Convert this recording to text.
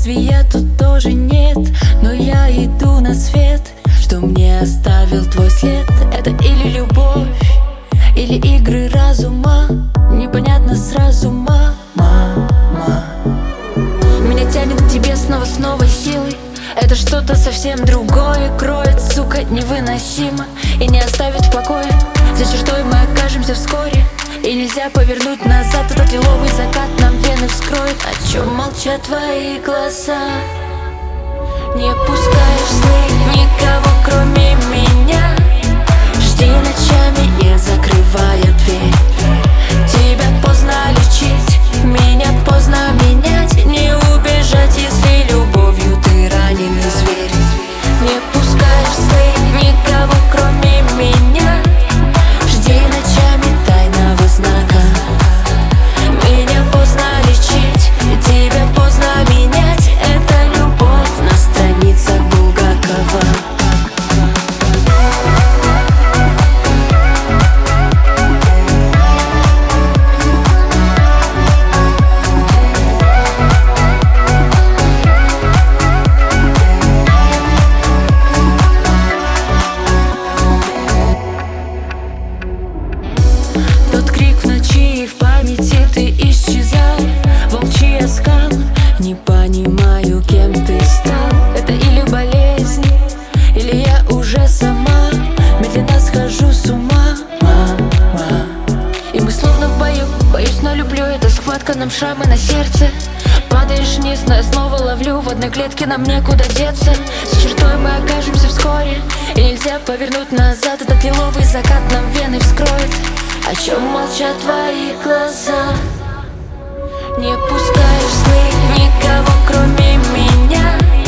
Препятствия тут тоже нет, но я иду на свет. Что мне оставил твой след? Это или любовь, или игры разума? Непонятно сразу, мама. Меня тянет к тебе снова с новой силой. Это что-то совсем другое, кроет, сука, невыносимо и не оставит в покое. За чертой мы окажемся вскоре, и нельзя повернуть назад. Этот лиловый закат нам вены вскроет. О чем молчат твои глаза? Не пускай в сны никого, кроме меня. Жди ночами, не закрывая дверь. Тебя поздно лечить, меня поздно менять. Не убежать, если любовью ты раненый зверь. Не пускай в сны никого, кроме меня. Жди ночами тайного знака. Меня поздно лечить, тебя поздно менять. Это любовь на страницах Булгакова. Тот крик в ночи, в памяти ты исчезал. Волчий оскал, не понимаю, кем ты стал. Это или болезнь, или я уже сама медленно схожу с ума, мама. И мы словно в бою, боюсь, но люблю. Эта схватка, нам шрамы на сердце. Падаешь вниз, но я снова ловлю. В одной клетке нам некуда деться. За чертой мы окажемся вскоре, и нельзя повернуть назад. Этот лиловый закат нам вены вскроет. О чем молчат твои глаза? Не пускай в сны никого, кроме меня.